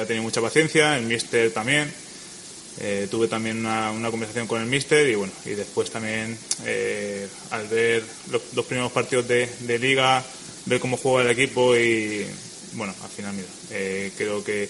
ha tenido mucha paciencia, el míster también. Tuve también una conversación con el míster y bueno, y después también al ver los primeros partidos de liga, ver cómo juega el equipo y bueno, al final mira, creo que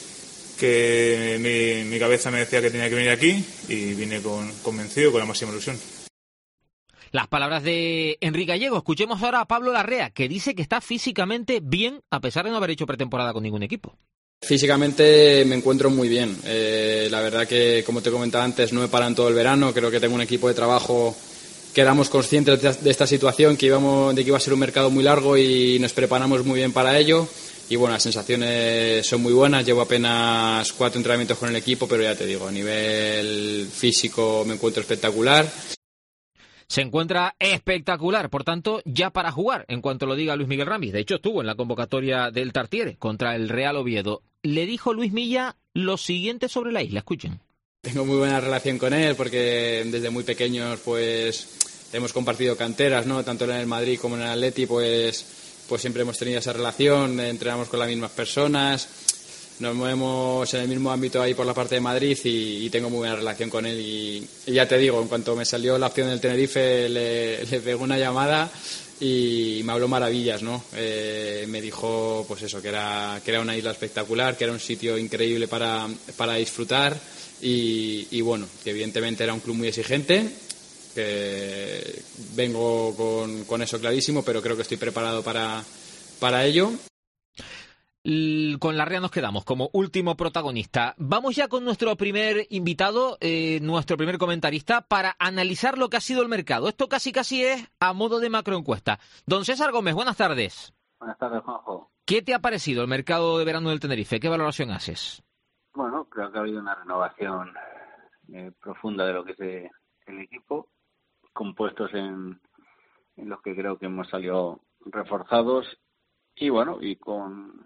mi cabeza me decía que tenía que venir aquí y vine convencido, con la máxima ilusión. Las palabras de Enrique Gallego. Escuchemos ahora a Pablo Larrea, que dice que está físicamente bien a pesar de no haber hecho pretemporada con ningún equipo. Físicamente me encuentro muy bien. La verdad que, como te comentaba antes, no he parado en todo el verano. Creo que tengo un equipo de trabajo que éramos conscientes de esta situación, de que iba a ser un mercado muy largo y nos preparamos muy bien para ello. Y bueno, las sensaciones son muy buenas. Llevo apenas 4 entrenamientos con el equipo, pero ya te digo, a nivel físico me encuentro espectacular. Se encuentra espectacular, por tanto, ya para jugar, en cuanto lo diga Luis Miguel Ramis. De hecho, estuvo en la convocatoria del Tartiere contra el Real Oviedo. Le dijo Luis Milla lo siguiente sobre la isla, escuchen. Tengo muy buena relación con él porque desde muy pequeños pues hemos compartido canteras, ¿no? Tanto en el Madrid como en el Atleti, pues siempre hemos tenido esa relación, entrenamos con las mismas personas. Nos movemos en el mismo ámbito ahí por la parte de Madrid y tengo muy buena relación con él y ya te digo, en cuanto me salió la opción del Tenerife le pegó una llamada y me habló maravillas, ¿no? Me dijo pues eso, que era una isla espectacular, que era un sitio increíble para disfrutar y bueno, que evidentemente era un club muy exigente, que vengo con eso clarísimo, pero creo que estoy preparado para ello. Con Larrea nos quedamos como último protagonista. Vamos ya con nuestro primer invitado, nuestro primer comentarista, para analizar lo que ha sido el mercado. Esto casi es a modo de macroencuesta. Don César Gómez, buenas tardes. Buenas tardes, Juanjo. ¿Qué te ha parecido el mercado de verano del Tenerife? ¿Qué valoración haces? Bueno, creo que ha habido una renovación profunda de lo que es el equipo, con puestos en los que creo que hemos salido reforzados y bueno, y con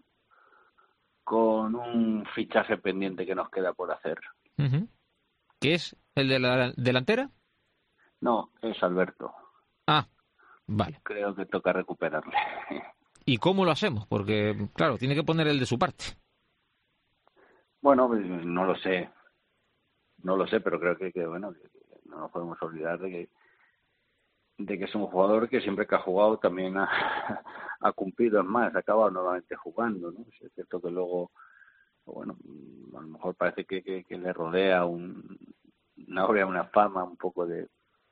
un fichaje pendiente que nos queda por hacer. Uh-huh. ¿Qué es? ¿El de la delantera? No, es Alberto. Ah, vale. Creo que toca recuperarle. ¿Y cómo lo hacemos? Porque, claro, tiene que poner el de su parte. Bueno, no lo sé, pero creo que bueno, que no nos podemos olvidar de que es un jugador que siempre que ha jugado también ha cumplido, es más, ha acabado nuevamente jugando, ¿no? Es cierto que luego, bueno, a lo mejor parece que le rodea una fama un poco de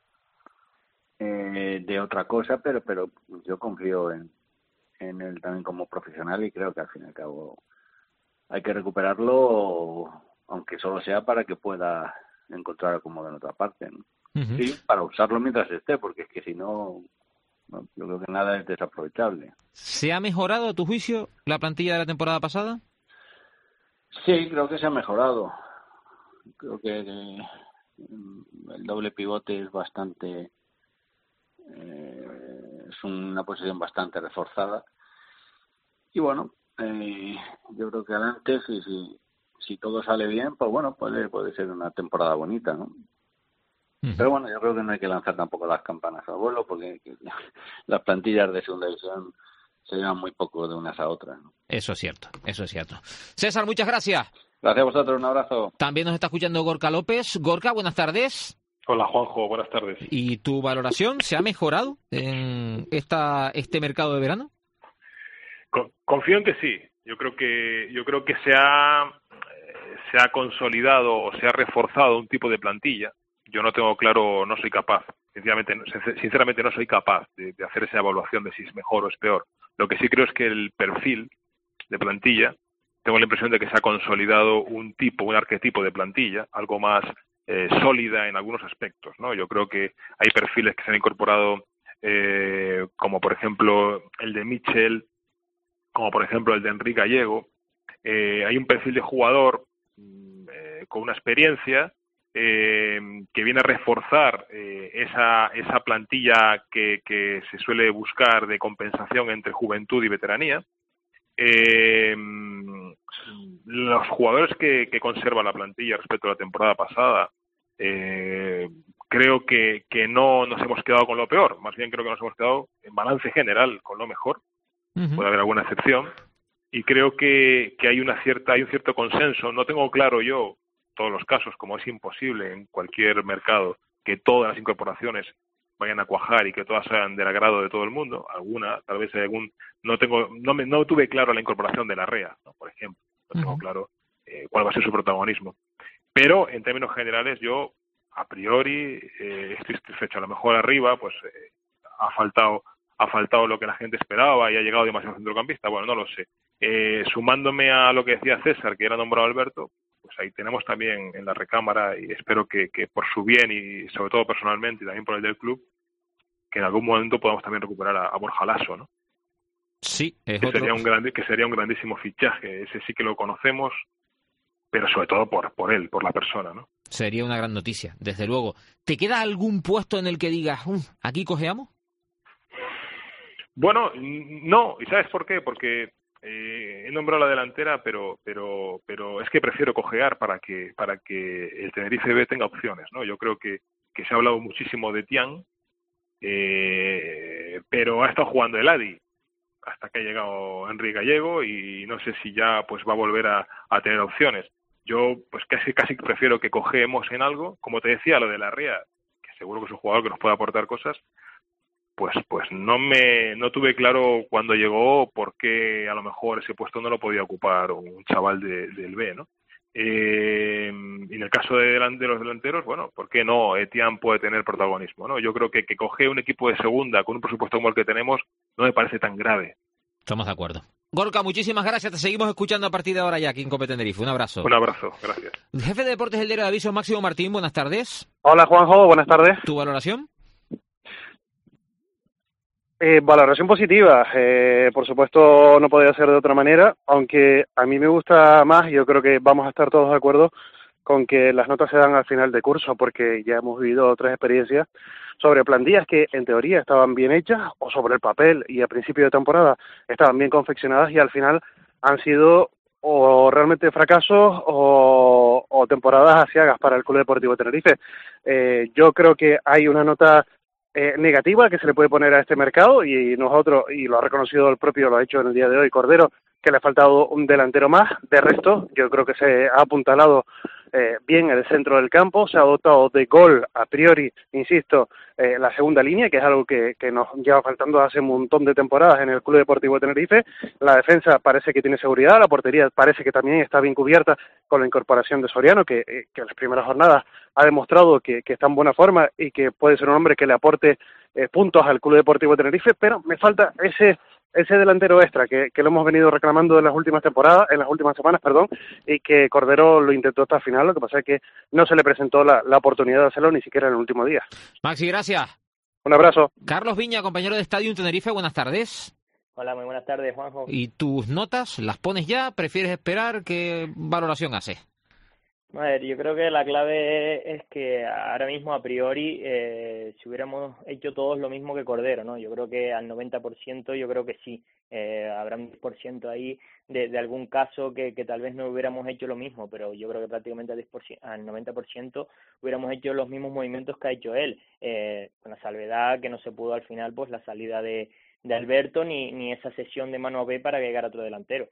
otra cosa, pero yo confío en él también como profesional y creo que al fin y al cabo hay que recuperarlo, aunque solo sea para que pueda encontrar acomodo en otra parte, ¿no? Uh-huh. Sí, para usarlo mientras esté, porque es que si no, yo creo que nada es desaprovechable. ¿Se ha mejorado, a tu juicio, la plantilla de la temporada pasada? Sí, creo que se ha mejorado. Creo que el doble pivote es bastante... es una posición bastante reforzada. Y bueno, yo creo que adelante, si todo sale bien, pues bueno, puede ser una temporada bonita, ¿no? Pero bueno, yo creo que no hay que lanzar tampoco las campanas al vuelo porque las plantillas de segunda división se llevan muy poco de unas a otras, ¿no? Eso es cierto. César, muchas gracias. Gracias a vosotros, un abrazo. También nos está escuchando Gorka López. Gorka, buenas tardes. Hola, Juanjo, buenas tardes. ¿Y tu valoración se ha mejorado en este mercado de verano? Confío en que sí. Yo creo que se ha consolidado o se ha reforzado un tipo de plantilla. Yo no tengo claro, no soy capaz, sinceramente no soy capaz de hacer esa evaluación de si es mejor o es peor. Lo que sí creo es que el perfil de plantilla, tengo la impresión de que se ha consolidado un arquetipo de plantilla, algo más sólida en algunos aspectos, ¿no? Yo creo que hay perfiles que se han incorporado, como por ejemplo el de Mitchell, como por ejemplo el de Enrique Gallego. Hay un perfil de jugador con una experiencia que viene a reforzar esa plantilla que se suele buscar de compensación entre juventud y veteranía. Los jugadores que conserva la plantilla respecto a la temporada pasada, creo que no nos hemos quedado con lo peor, más bien creo que nos hemos quedado en balance general con lo mejor. Uh-huh. Puede haber alguna excepción. creo que hay un cierto consenso. No tengo claro yo todos los casos, como es imposible en cualquier mercado, que todas las incorporaciones vayan a cuajar y que todas sean del agrado de todo el mundo. Alguna, tal vez no tuve claro la incorporación de Larrea, ¿no? Por ejemplo, no tengo claro cuál va a ser su protagonismo. Pero en términos generales yo a priori estoy satisfecho. A lo mejor arriba pues ha faltado lo que la gente esperaba y ha llegado demasiado centrocampista. Bueno, no lo sé. Sumándome a lo que decía César, que era nombrado Alberto, pues ahí tenemos también en la recámara, y espero que por su bien y sobre todo personalmente y también por el del club, que en algún momento podamos también recuperar a Borja Lasso, ¿no? Sí, Sería un grandísimo fichaje. Ese sí que lo conocemos, pero sobre todo por él, por la persona, ¿no? Sería una gran noticia, desde luego. ¿Te queda algún puesto en el que digas, aquí cojeamos? Bueno, no. ¿Y sabes por qué? Porque he nombrado la delantera, pero es que prefiero cojear para que el Tenerife B tenga opciones, ¿no? Yo creo que se ha hablado muchísimo de Tian, pero ha estado jugando el Adi hasta que ha llegado Enrique Gallego y no sé si ya pues va a volver a tener opciones. Yo pues casi prefiero que cojeemos en algo, como te decía, lo de Larrea, que seguro que es un jugador que nos puede aportar cosas. Pues no tuve claro cuando llegó por qué a lo mejor ese puesto no lo podía ocupar un chaval del B, ¿no? Y en el caso de los delanteros, bueno, ¿por qué no? Etienne puede tener protagonismo, ¿no? Yo creo que coger un equipo de segunda con un presupuesto como el que tenemos no me parece tan grave. Estamos de acuerdo. Gorka, muchísimas gracias. Te seguimos escuchando a partir de ahora ya aquí en Cope Tenerife. Un abrazo. Un abrazo, gracias. Jefe de Deportes del Diario de Aviso, Máximo Martín, buenas tardes. Hola Juanjo, buenas tardes. ¿Tu valoración? Valoración positiva, por supuesto no podía ser de otra manera, aunque a mí me gusta más, y yo creo que vamos a estar todos de acuerdo con que las notas se dan al final de curso, porque ya hemos vivido otras experiencias sobre plantillas que en teoría estaban bien hechas, o sobre el papel y a principio de temporada estaban bien confeccionadas y al final han sido o realmente fracasos o temporadas aciagas para el Club Deportivo Tenerife. Yo creo que hay una nota negativa que se le puede poner a este mercado y nosotros, y lo ha reconocido el propio, lo ha hecho en el día de hoy Cordero, que le ha faltado un delantero más. De resto, yo creo que se ha apuntalado bien el centro del campo, se ha dotado de gol a priori, insisto, la segunda línea, que es algo que nos lleva faltando hace un montón de temporadas en el Club Deportivo Tenerife. La defensa parece que tiene seguridad, la portería parece que también está bien cubierta con la incorporación de Soriano, que en las primeras jornadas ha demostrado que está en buena forma y que puede ser un hombre que le aporte puntos al Club Deportivo Tenerife, pero me falta ese delantero extra que lo hemos venido reclamando en las últimas semanas, y que Cordero lo intentó hasta el final. Lo que pasa es que no se le presentó la oportunidad de hacerlo ni siquiera en el último día. Maxi, gracias. Un abrazo. Carlos Viña, compañero de Estadio Tenerife, buenas tardes. Hola, muy buenas tardes, Juanjo. ¿Y tus notas las pones ya? ¿Prefieres esperar? ¿Qué valoración haces? A ver, yo creo que la clave es que ahora mismo, a priori, si hubiéramos hecho todos lo mismo que Cordero, ¿no? Yo creo que al 90% yo creo que sí. Habrá un 10% ahí de algún caso que tal vez no hubiéramos hecho lo mismo, pero yo creo que prácticamente al 90% hubiéramos hecho los mismos movimientos que ha hecho él, con la salvedad que no se pudo al final pues la salida de Alberto ni esa cesión de mano a B para que llegara otro delantero.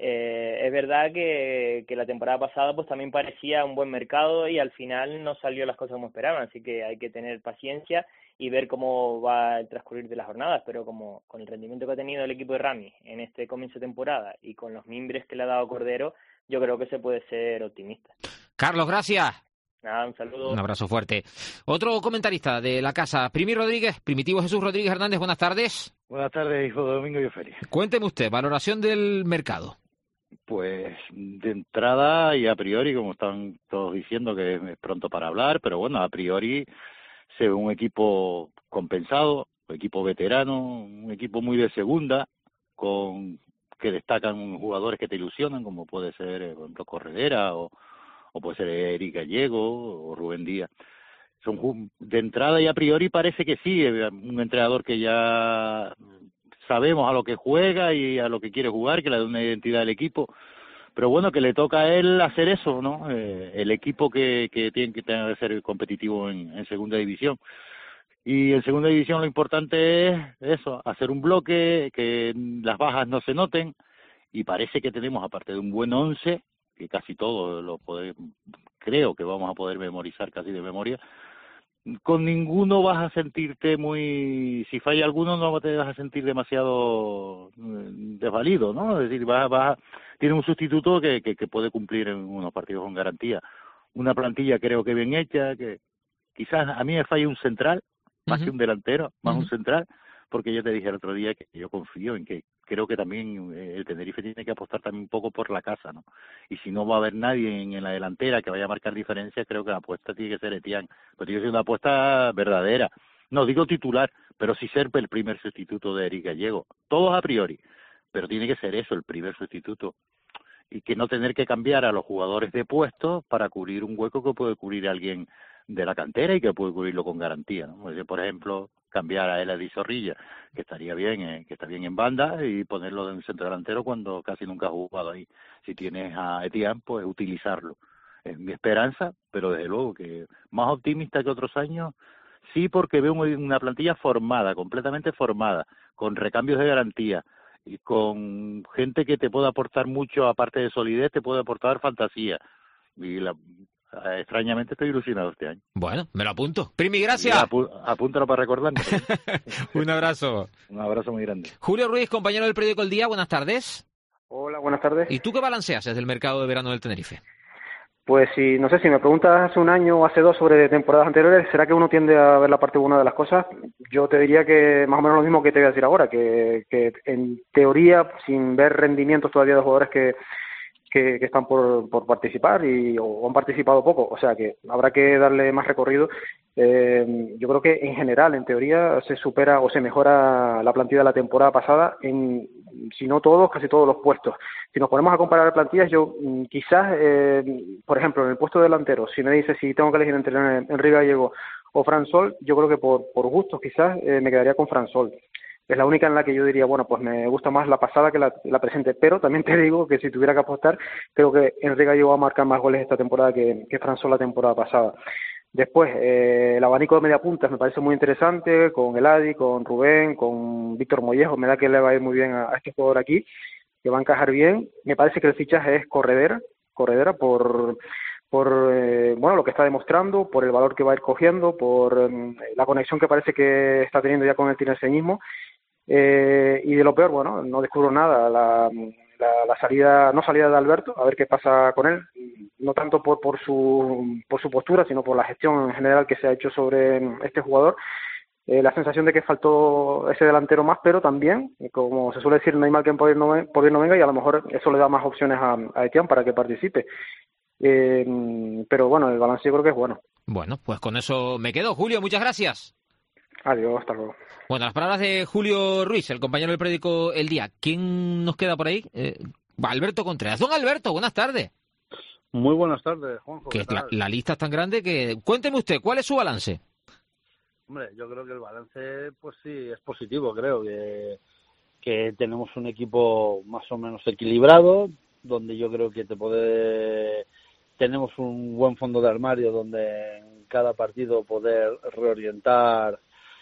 Es verdad que la temporada pasada pues también parecía un buen mercado y al final no salió las cosas como esperaban, así que hay que tener paciencia y ver cómo va el transcurrir de las jornadas, pero como con el rendimiento que ha tenido el equipo de Rami en este comienzo de temporada y con los mimbres que le ha dado Cordero, yo creo que se puede ser optimista. Carlos, gracias. Nada, un saludo. Un abrazo fuerte. Otro comentarista de la casa, Primitivo Jesús Rodríguez Hernández, buenas tardes. Buenas tardes, hijo de Domingo y Ofelia. Cuénteme usted, valoración del mercado. Pues de entrada y a priori, como están todos diciendo que es pronto para hablar, pero bueno, a priori se ve un equipo compensado, un equipo veterano, un equipo muy de segunda, con que destacan jugadores que te ilusionan, como puede ser, por ejemplo, Corredera o puede ser Eric Gallego o Rubén Díaz. Son de entrada y a priori parece que sí, un entrenador que ya sabemos a lo que juega y a lo que quiere jugar, que le da una identidad al equipo, pero bueno, que le toca a él hacer eso, ¿no? El equipo que tiene que tener que ser competitivo en segunda división. Y en segunda división lo importante es eso, hacer un bloque, que las bajas no se noten y parece que tenemos, aparte de un buen 11, que casi todo creo que vamos a poder memorizar casi de memoria, con ninguno vas a sentirte si falla alguno no te vas a sentir demasiado desvalido, ¿no? Es decir, tiene un sustituto que puede cumplir en unos partidos con garantía. Una plantilla creo que bien hecha, que quizás a mí me falla un central, más que un delantero, más un central, porque yo te dije el otro día que yo confío en que creo que también el Tenerife tiene que apostar también un poco por la casa, ¿no? Y si no va a haber nadie en la delantera que vaya a marcar diferencias, creo que la apuesta tiene que ser Etienne. Pero tiene que ser una apuesta verdadera. No digo titular, pero sí ser el primer sustituto de Eric Gallego. Todos a priori, pero tiene que ser eso, el primer sustituto. Y que no tener que cambiar a los jugadores de puesto para cubrir un hueco que puede cubrir alguien de la cantera y que puede cubrirlo con garantía, ¿no? Por ejemplo, cambiar a Eladi Zorrilla, que estaría bien, que está bien en banda, y ponerlo en centro delantero cuando casi nunca ha jugado ahí. Si tienes a Etienne, pues utilizarlo. Es mi esperanza, pero desde luego que más optimista que otros años, sí, porque veo una plantilla formada, completamente formada, con recambios de garantía y con gente que te puede aportar mucho, aparte de solidez, te puede aportar fantasía. Y extrañamente estoy ilusionado este año. Bueno, me lo apunto. Primi, gracias. Apúntalo para recordarme. Un abrazo. Un abrazo muy grande. Julio Ruiz, compañero del periódico El Día, buenas tardes. Hola, buenas tardes. ¿Y tú qué balanceas desde el mercado de verano del Tenerife? Pues no sé, si me preguntas hace un año o hace dos sobre temporadas anteriores, ¿será que uno tiende a ver la parte buena de las cosas? Yo te diría que más o menos lo mismo que te voy a decir ahora, que en teoría, sin ver rendimientos todavía de jugadores que están por participar o han participado poco, o sea que habrá que darle más recorrido. Yo creo que en general, en teoría, se supera o se mejora la plantilla de la temporada pasada en, si no todos, casi todos los puestos. Si nos ponemos a comparar plantillas, yo quizás, por ejemplo, en el puesto delantero, si me dices si tengo que elegir entre Enrique Gallego o Fran Sol, yo creo que por gustos quizás me quedaría con Fran Sol. Es la única en la que yo diría, bueno, pues me gusta más la pasada que la presente, pero también te digo que si tuviera que apostar, creo que Enrique Gallego va a marcar más goles esta temporada que Fran Sol la temporada pasada. Después, el abanico de mediapuntas me parece muy interesante, con Eladi, con Rubén, con Víctor Mollejo, me da que le va a ir muy bien a este jugador aquí, que va a encajar bien. Me parece que el fichaje es corredera por bueno, lo que está demostrando, por el valor que va a ir cogiendo, por la conexión que parece que está teniendo ya con el tinerfeñismo. Y de lo peor, bueno, no descubro nada, la salida de Alberto, a ver qué pasa con él, no tanto por su postura, sino por la gestión en general que se ha hecho sobre este jugador. La sensación de que faltó ese delantero más, pero también, como se suele decir, no hay mal que por bien no venga, y a lo mejor eso le da más opciones a Etienne para que participe. Pero bueno, el balance yo creo que es bueno. Bueno, pues con eso me quedo. Julio, muchas gracias. Adiós, hasta luego. Bueno, las palabras de Julio Ruiz, el compañero del periódico El Día. ¿Quién nos queda por ahí? Alberto Contreras. Don Alberto, buenas tardes. Muy buenas tardes, Juanjo. Que la lista es tan grande que... Cuénteme usted, ¿cuál es su balance? Hombre, yo creo que el balance, pues sí, es positivo. Creo que tenemos un equipo más o menos equilibrado, donde yo creo que tenemos un buen fondo de armario, donde en cada partido poder reorientar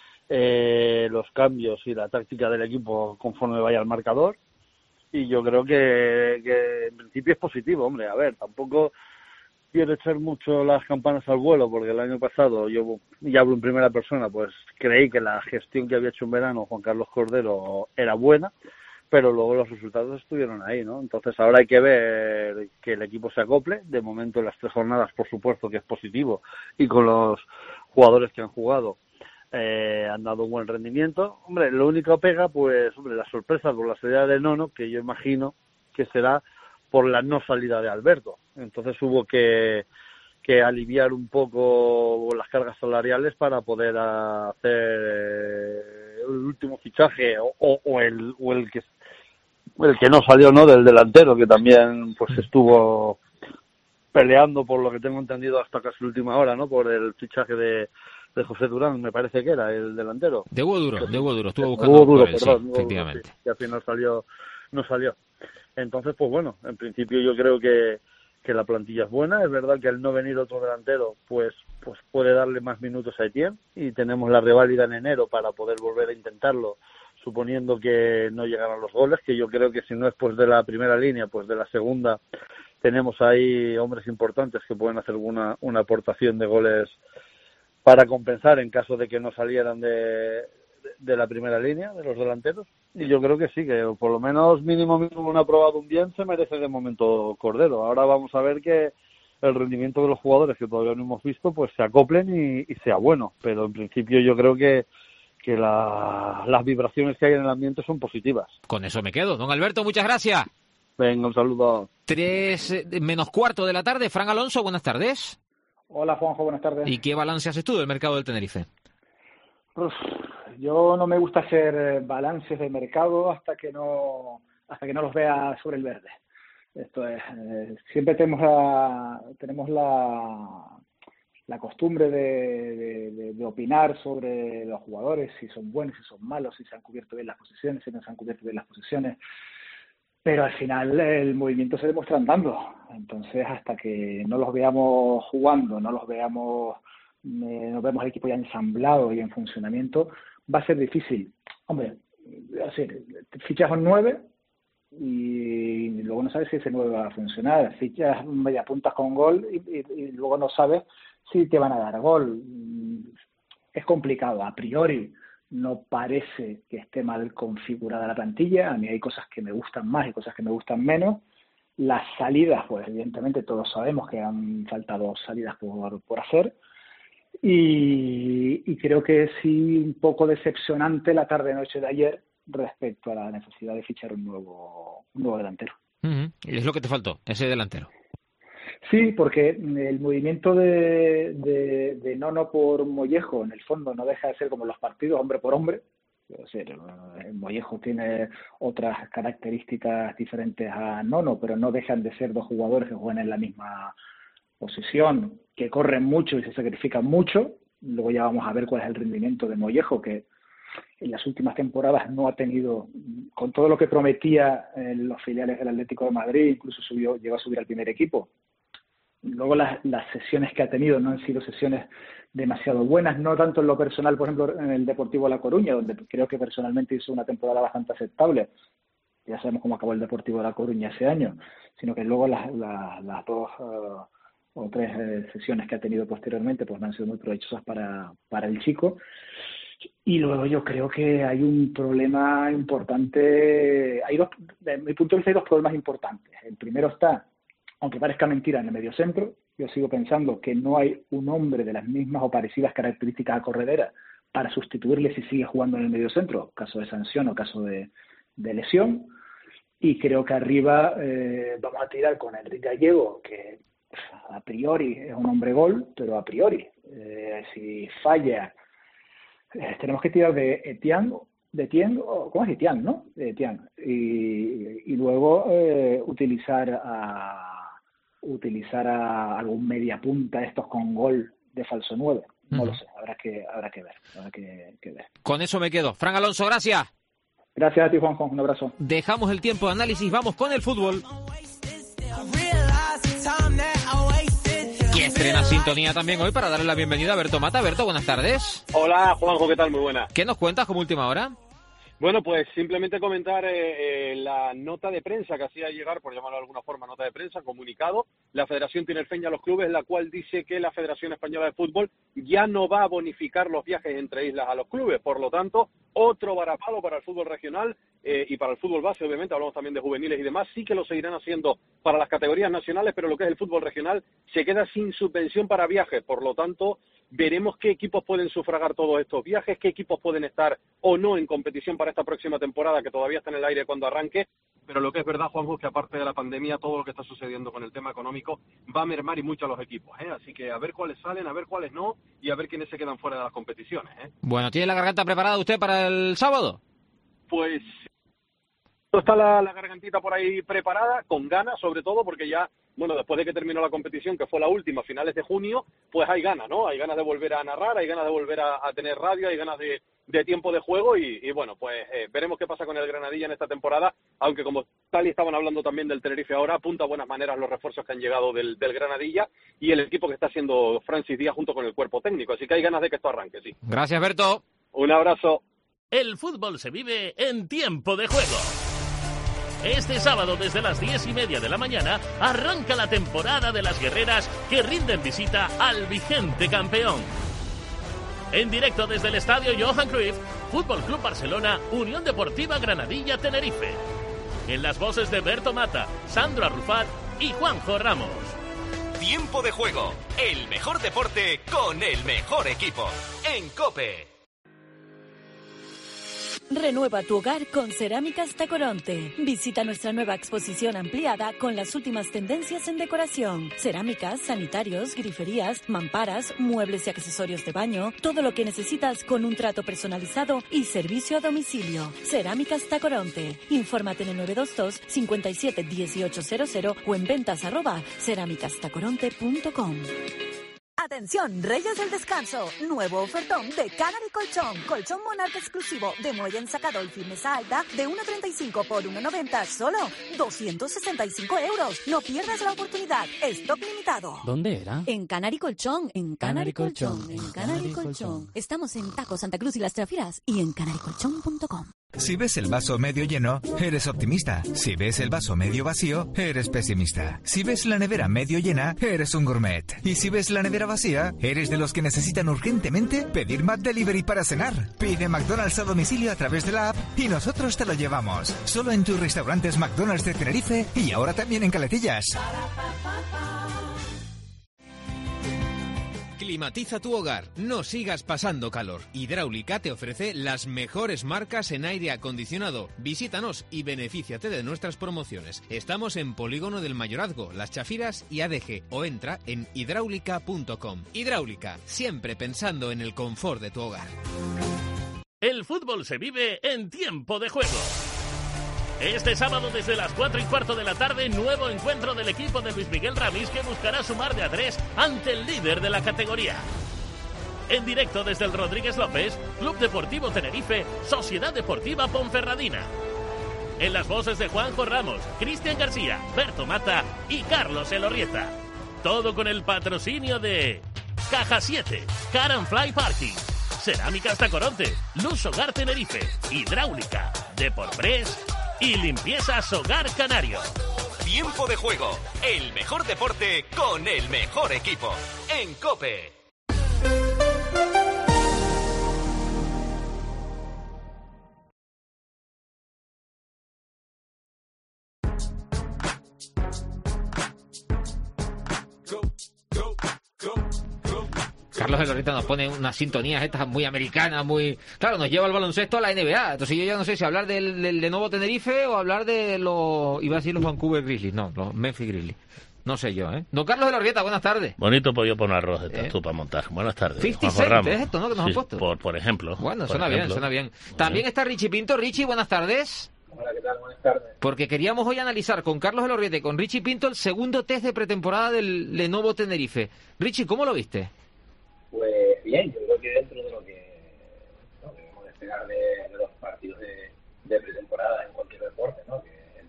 los cambios y la táctica del equipo conforme vaya al marcador. Y yo creo que en principio es positivo. Hombre, a ver, tampoco quiero echar mucho las campanas al vuelo, porque el año pasado, yo ya hablo en primera persona, pues creí que la gestión que había hecho en verano Juan Carlos Cordero era buena, pero luego los resultados estuvieron ahí, ¿no? Entonces ahora hay que ver que el equipo se acople. De momento en las 3 jornadas, por supuesto que es positivo, y con los jugadores que han jugado han dado un buen rendimiento. Hombre, lo único pega, pues, la sorpresa por la salida de Nono, que yo imagino que será por la no salida de Alberto. Entonces hubo que aliviar un poco las cargas salariales para poder hacer el último fichaje o el que no salió, ¿no?, del delantero, que también pues estuvo peleando, por lo que tengo entendido, hasta casi la última hora, ¿no?, por el fichaje de José Durán, me parece que era el delantero. De Hugo Duro, estuvo buscando por él, perdón, sí, efectivamente. Sí, que al final no salió. Entonces, pues bueno, en principio yo creo que la plantilla es buena. Es verdad que al no venir otro delantero, pues puede darle más minutos a Etienne, y tenemos la reválida en enero para poder volver a intentarlo, suponiendo que no llegaran los goles, que yo creo que si no es pues de la primera línea, pues de la segunda, tenemos ahí hombres importantes que pueden hacer una aportación de goles para compensar en caso de que no salieran de la primera línea, de los delanteros. Y yo creo que sí, que por lo menos mínimo no ha probado un bien, se merece de momento Cordero. Ahora vamos a ver que el rendimiento de los jugadores, que todavía no hemos visto, pues se acoplen y sea bueno. Pero en principio yo creo que las vibraciones que hay en el ambiente son positivas. Con eso me quedo. Don Alberto, muchas gracias. Venga, un saludo. 3:45 de la tarde. Fran Alonso, buenas tardes. Hola, Juanjo, buenas tardes. ¿Y qué balance haces tú del mercado del Tenerife? Pues, yo no me gusta hacer balances de mercado hasta que no los vea sobre el verde. Esto es, siempre tenemos la costumbre de opinar sobre los jugadores, si son buenos, si son malos, si se han cubierto bien las posiciones, si no se han cubierto bien las posiciones. Pero al final el movimiento se demuestra andando. Entonces, hasta que no los veamos jugando, no vemos el equipo ya ensamblado y en funcionamiento, va a ser difícil. Hombre, fichas un 9 y luego no sabes si ese 9 va a funcionar. Fichas media puntas con gol y luego no sabes si te van a dar gol. Es complicado. A priori no parece que esté mal configurada la plantilla. A mí hay cosas que me gustan más y cosas que me gustan menos. Las salidas, pues evidentemente todos sabemos que han faltado salidas por hacer. Y creo que sí, un poco decepcionante la tarde-noche de ayer respecto a la necesidad de fichar un nuevo delantero. Y es lo que te faltó, ese delantero. Sí, porque el movimiento de Nono por Mollejo, en el fondo, no deja de ser como los partidos hombre por hombre. Es decir, Mollejo tiene otras características diferentes a Nono, pero no dejan de ser dos jugadores que juegan en la misma posición, que corren mucho y se sacrifican mucho. Luego ya vamos a ver cuál es el rendimiento de Mollejo, que en las últimas temporadas no ha tenido, con todo lo que prometía en los filiales del Atlético de Madrid, incluso llegó a subir al primer equipo. Luego las sesiones que ha tenido no han sido sesiones demasiado buenas, no tanto en lo personal, por ejemplo, en el Deportivo La Coruña, donde creo que personalmente hizo una temporada bastante aceptable. Ya sabemos cómo acabó el Deportivo La Coruña ese año, sino que luego las dos o tres sesiones que ha tenido posteriormente pues no han sido muy provechosas para el chico. Y luego yo creo que hay un problema importante. Desde mi punto de vista hay dos problemas importantes. El primero está, aunque parezca mentira, en el mediocentro. Yo sigo pensando que no hay un hombre de las mismas o parecidas características a Corredera para sustituirle si sigue jugando en el mediocentro, caso de sanción o caso de lesión. Y creo que arriba vamos a tirar con Enrique Gallego, que a priori es un hombre gol, pero a priori, si falla, tenemos que tirar de Etienne, ¿cómo es Etienne, no? De Etienne. Y luego utilizar a algún media punta estos con gol de falso 9. No lo sé, habrá que ver. Con eso me quedo. Fran Alonso, gracias. Gracias a ti, Juanjo. Un abrazo. Dejamos el tiempo de análisis, vamos con el fútbol. Y estrena sintonía también hoy para darle la bienvenida a Berto Mata. Berto, buenas tardes. Hola, Juanjo, ¿qué tal? Muy buena. ¿Qué nos cuentas como última hora? Bueno, pues simplemente comentar la nota de prensa que hacía llegar, por llamarlo de alguna forma, nota de prensa, comunicado, la Federación Tinerfeña a los clubes, la cual dice que la Federación Española de Fútbol ya no va a bonificar los viajes entre islas a los clubes. Por lo tanto, otro varapalo para el fútbol regional y para el fútbol base, obviamente, hablamos también de juveniles y demás, sí que lo seguirán haciendo para las categorías nacionales, pero lo que es el fútbol regional se queda sin subvención para viajes. Por lo tanto, veremos qué equipos pueden sufragar todos estos viajes, qué equipos pueden estar o no en competición para esta próxima temporada, que todavía está en el aire cuando arranque. Pero lo que es verdad, Juanjo, es que aparte de la pandemia, todo lo que está sucediendo con el tema económico va a mermar y mucho a los equipos, ¿eh? Así que a ver cuáles salen, a ver cuáles no, y a ver quiénes se quedan fuera de las competiciones, ¿eh? Bueno, ¿tiene la garganta preparada usted para el sábado? Pues está la gargantita por ahí preparada, con ganas sobre todo, porque ya, bueno, después de que terminó la competición, que fue la última, a finales de junio, pues hay ganas, ¿no? Hay ganas de volver a narrar, hay ganas de volver a tener radio, hay ganas de tiempo de juego y bueno, pues veremos qué pasa con el Granadilla en esta temporada, aunque como tal y estaban hablando también del Tenerife ahora, apunta a buenas maneras los refuerzos que han llegado del Granadilla y el equipo que está haciendo Francis Díaz junto con el cuerpo técnico, así que hay ganas de que esto arranque, sí. Gracias, Berto. Un abrazo. El fútbol se vive en tiempo de juego. Este sábado desde las 10:30 de la mañana arranca la temporada de las guerreras que rinden visita al vigente campeón. En directo desde el estadio Johan Cruyff, Fútbol Club Barcelona, Unión Deportiva Granadilla Tenerife. En las voces de Berto Mata, Sandro Arrufat y Juanjo Ramos. Tiempo de juego, el mejor deporte con el mejor equipo. En COPE. Renueva tu hogar con Cerámicas Tacoronte. Visita nuestra nueva exposición ampliada con las últimas tendencias en decoración. Cerámicas, sanitarios, griferías, mamparas, muebles y accesorios de baño. Todo lo que necesitas con un trato personalizado y servicio a domicilio. Cerámicas Tacoronte. Infórmate en el 922 57 1800 o en ventas@cerámicastacoronte.com. Atención, Reyes del Descanso, nuevo ofertón de Canary Colchón, colchón monarca exclusivo de muelle ensacador y mesa alta de 1,35 por 1,90, solo 265 €. No pierdas la oportunidad, stock limitado. ¿Dónde era? En Canary Colchón, en Canary Colchón, en Canary Colchón. Estamos en Taco Santa Cruz y Las Trafiras y en canarycolchón.com. Si ves el vaso medio lleno, eres optimista. Si ves el vaso medio vacío, eres pesimista. Si ves la nevera medio llena, eres un gourmet. Y si ves la nevera vacía, eres de los que necesitan urgentemente pedir McDelivery para cenar. Pide McDonald's a domicilio a través de la app y nosotros te lo llevamos. Solo en tus restaurantes McDonald's de Tenerife y ahora también en Caletillas. Climatiza tu hogar, no sigas pasando calor. Hidráulica te ofrece las mejores marcas en aire acondicionado. Visítanos y benefíciate de nuestras promociones. Estamos en Polígono del Mayorazgo, Las Chafiras y ADG o entra en hidráulica.com. Hidráulica, siempre pensando en el confort de tu hogar. El fútbol se vive en tiempo de juego. Este sábado desde las 4:15 de la tarde, nuevo encuentro del equipo de Luis Miguel Ramis que buscará sumar de a 3 ante el líder de la categoría. En directo desde el Rodríguez López, Club Deportivo Tenerife, Sociedad Deportiva Ponferradina. En las voces de Juanjo Ramos, Cristian García, Berto Mata y Carlos Elorrieta. Todo con el patrocinio de Caja 7, Car and Fly Parking, Cerámicas Tacoronte, Luz Hogar Tenerife, Hidráulica, Deporpress y Limpiezas Hogar Canario. Tiempo de juego, el mejor deporte con el mejor equipo. En COPE. Carlos Elorrieta nos pone unas sintonías estas muy americanas, muy... Claro, nos lleva el baloncesto a la NBA. Entonces yo ya no sé si hablar del Lenovo Tenerife o hablar de los... Iba a decir los Vancouver Grizzlies, no, los Memphis Grizzlies. No sé yo, ¿eh? Don Carlos Elorrieta, buenas tardes. Bonito pollo con arroz estás tú para montar. Buenas tardes. 50 Cent, es esto, ¿no? Que nos han puesto. Por ejemplo. Bueno, suena bien. También está Richie Pinto. Richie, buenas tardes. Hola, ¿qué tal? Buenas tardes. Porque queríamos hoy analizar con Carlos Elorrieta y con Richie Pinto el segundo test de pretemporada del Lenovo Tenerife. Richie, ¿cómo lo viste? Pues bien, yo creo que dentro de lo que debemos esperar de los partidos de pretemporada en cualquier deporte, ¿no? Que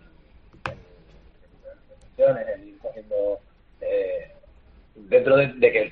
el ir cogiendo dentro de que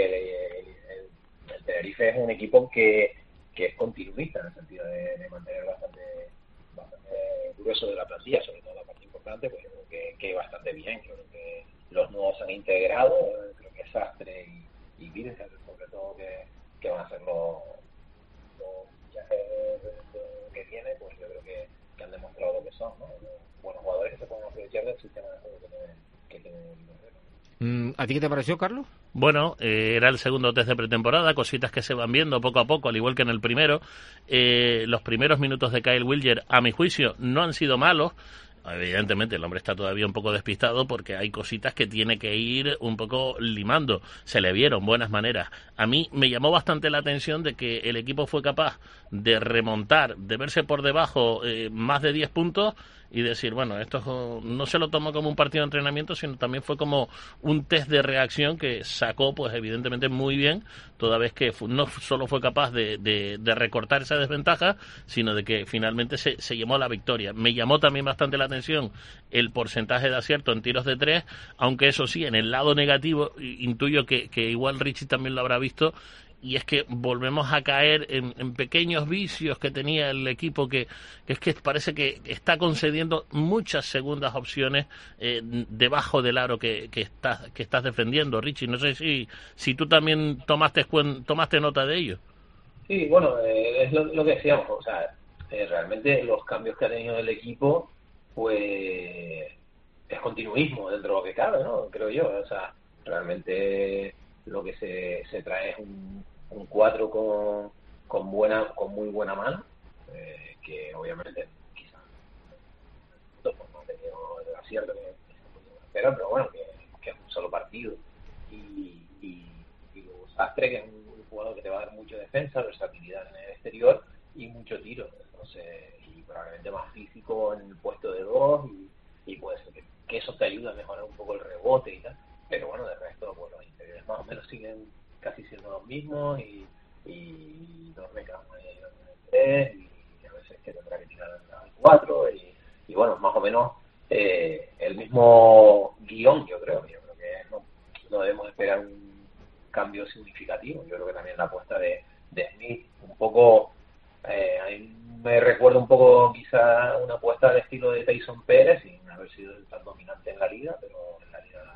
el Tenerife es un equipo que es continuista en el sentido de mantener bastante grueso de la plantilla, sobre todo la parte importante, pues creo que bastante bien. Yo creo que los nuevos se han integrado, creo que Sastre y Virgen, sobre todo, que van a ser los viajes que viene, pues yo creo que han demostrado lo que son, ¿no? Buenos jugadores que se pueden aprovechar del sistema de juego que tiene el ¿A ti qué te pareció, Carlos? Bueno, era el segundo test de pretemporada, cositas que se van viendo poco a poco, al igual que en el primero. Los primeros minutos de Kyle Wilger, a mi juicio, no han sido malos. Evidentemente el hombre está todavía un poco despistado porque hay cositas que tiene que ir un poco limando. Se le vieron buenas maneras. A mí me llamó bastante la atención de que el equipo fue capaz de remontar, de verse por debajo más de 10 puntos y decir, bueno, esto no se lo tomó como un partido de entrenamiento, sino también fue como un test de reacción que sacó, pues evidentemente muy bien, toda vez que no solo fue capaz de recortar esa desventaja, sino de que finalmente se llevó la victoria. Me llamó también bastante la atención el porcentaje de acierto en tiros de 3, aunque eso sí, en el lado negativo, intuyo que igual Richie también lo habrá visto, y es que volvemos a caer en pequeños vicios que tenía el equipo, que es que parece que está concediendo muchas segundas opciones debajo del aro que estás defendiendo, Richie. No sé si tú también tomaste nota de ello. Sí, bueno, es lo que decíamos, o sea, realmente los cambios que ha tenido el equipo, pues es continuismo dentro de lo que cabe, ¿no? Creo yo, o sea, realmente lo que se trae es un 4 con muy buena mano, que obviamente quizás no ha tenido el acierto que se podía esperar, pero bueno, que es un solo partido, y luego Sastre, que es un jugador que te va a dar mucha defensa, versatilidad en el exterior y mucho tiro, entonces, y probablemente más físico en el puesto de 2, y puede ser que eso te ayuda a mejorar un poco el rebote y tal, pero bueno, de resto, pues los interiores más o menos siguen casi siendo los mismos, y los recamos en el 3, y a veces que tendrá que tirar al 4, y bueno, más o menos el mismo guión, yo creo que no debemos esperar un cambio significativo. Yo creo que también la apuesta de Smith, un poco, a mí me recuerda un poco quizá una apuesta de estilo de Tyson Pérez, sin haber sido tan dominante en la liga, pero en la liga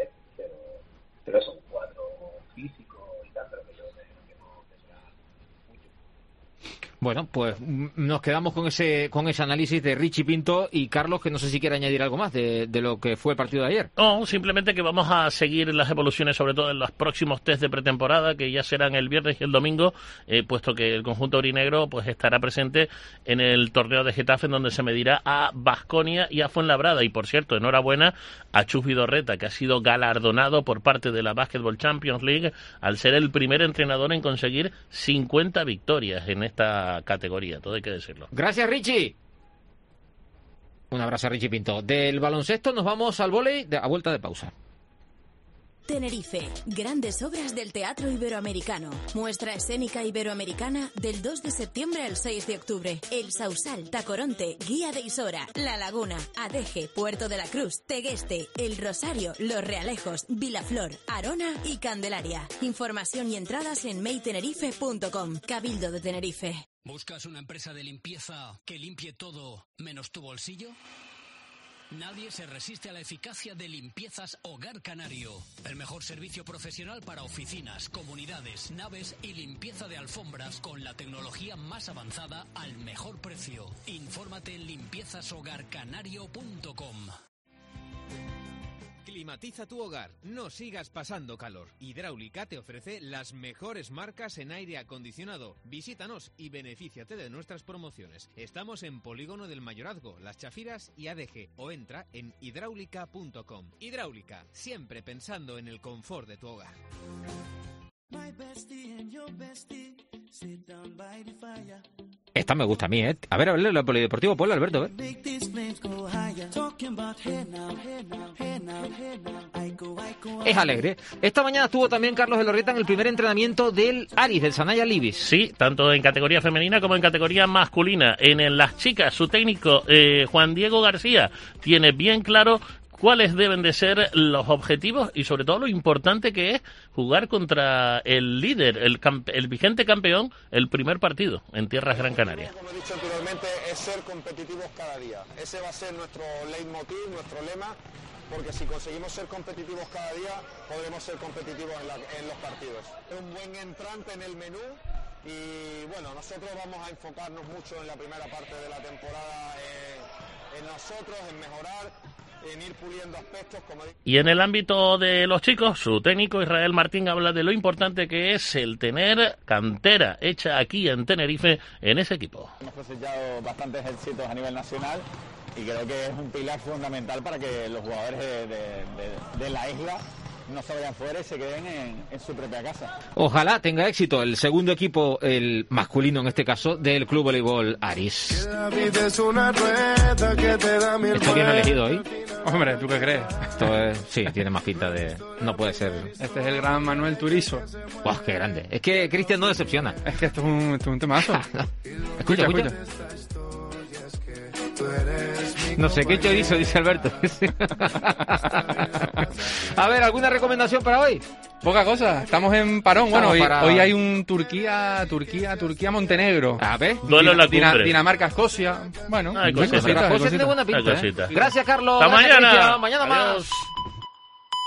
pero es un cuadro físico y tal, pero que yo creo que no será mucho. Bueno, pues nos quedamos con ese análisis de Richie Pinto, y Carlos, que no sé si quiere añadir algo más de lo que fue el partido de ayer. No, simplemente que vamos a seguir las evoluciones, sobre todo en los próximos test de pretemporada, que ya serán el viernes y el domingo, puesto que el conjunto aurinegro pues estará presente en el torneo de Getafe, en donde se medirá a Baskonia y a Fuenlabrada. Y por cierto, enhorabuena a Chus Vidorreta, que ha sido galardonado por parte de la Basketball Champions League al ser el primer entrenador en conseguir 50 victorias en esta categoría, todo hay que decirlo. Gracias, Richie. Un abrazo a Richie Pinto. Del baloncesto nos vamos al vóley a vuelta de pausa. Tenerife, grandes obras del Teatro Iberoamericano. Muestra escénica iberoamericana del 2 de septiembre al 6 de octubre. El Sausal, Tacoronte, Guía de Isora, La Laguna, Adeje, Puerto de la Cruz, Tegueste, El Rosario, Los Realejos, Vilaflor, Arona y Candelaria. Información y entradas en maytenerife.com. Cabildo de Tenerife. ¿Buscas una empresa de limpieza que limpie todo menos tu bolsillo? Nadie se resiste a la eficacia de Limpiezas Hogar Canario. El mejor servicio profesional para oficinas, comunidades, naves y limpieza de alfombras con la tecnología más avanzada al mejor precio. Infórmate en limpiezashogarcanario.com. Climatiza tu hogar, no sigas pasando calor. Hidráulica te ofrece las mejores marcas en aire acondicionado. Visítanos y benefíciate de nuestras promociones. Estamos en Polígono del Mayorazgo, Las Chafiras y ADG, o entra en hidráulica.com. Hidráulica, siempre pensando en el confort de tu hogar. Esta me gusta a mí, ¿eh? A ver, lo polideportivo, ponlo, Alberto, a ver. Es alegre. Esta mañana estuvo también Carlos Elorrieta en el primer entrenamiento del Aris, del Sanaya Libis. Sí, tanto en categoría femenina como en categoría masculina. En las chicas, su técnico, Juan Diego García, tiene bien claro cuáles deben de ser los objetivos y sobre todo lo importante que es jugar contra el líder, el vigente campeón, el primer partido en tierras Gran Canaria. Como he dicho anteriormente, es ser competitivos cada día. Ese va a ser nuestro leitmotiv, nuestro lema, porque si conseguimos ser competitivos cada día, podremos ser competitivos en los partidos. Es un buen entrante en el menú. Y bueno, nosotros vamos a enfocarnos mucho en la primera parte de la temporada en nosotros, en mejorar, en ir puliendo aspectos. Y en el ámbito de los chicos, su técnico Israel Martín habla de lo importante que es el tener cantera hecha aquí en Tenerife en ese equipo. Hemos cosechado bastantes éxitos a nivel nacional y creo que es un pilar fundamental para que los jugadores de la isla no se vayan fuera y se queden en su propia casa. Ojalá tenga éxito el segundo equipo, el masculino en este caso, del Club Voleibol Aris. Está bien elegido hoy. Hombre, ¿tú qué crees? Esto es, sí, tiene más pinta de... No puede ser... Este es el gran Manuel Turizo. ¡Guau, qué grande! Es que Cristian no decepciona. Es que esto es un temazo. Escucha. No sé qué chorizo, dice Alberto. A ver, ¿alguna recomendación para hoy? Poca cosa, estamos en parón. Estamos Bueno, parados. hoy hay un Turquía-Montenegro. A ver. Duelo en la cumbre. Dinamarca-Escocia. Bueno, Hay cositas, cositas. Las cosas tienen buena pinta. Hay cositas. Gracias, Carlos. Hasta Gracias, mañana. Cristian. Mañana Adiós. más.